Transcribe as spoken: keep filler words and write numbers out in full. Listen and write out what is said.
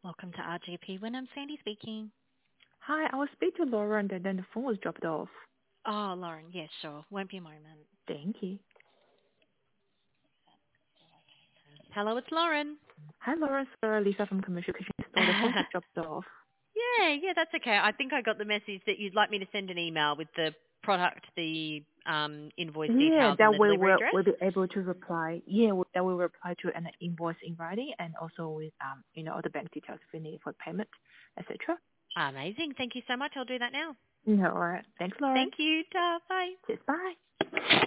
Welcome to R G P. When I'm Sandy speaking. Hi, I was speaking to Lauren and then the phone was dropped off. Oh, Lauren. Yes, sure. Won't be a moment. Thank you. Hello, it's Lauren. Hi, Lauren. Sorry, Lisa from Commercial Kitchen Store. The phone just dropped off. yeah, yeah, that's okay. I think I got the message that you'd like me to send an email with the product, the um, invoice Yeah, details, and that the way delivery we'll, address. we'll be able to reply. Yeah, we- that will reply to an invoice in writing and also with, um, you know, all the bank details if we need for payment, et cetera. Amazing. Thank you so much. I'll do that now. No, all right. Thanks, Lauren. Thank you. Ta, bye. Cheers. Bye.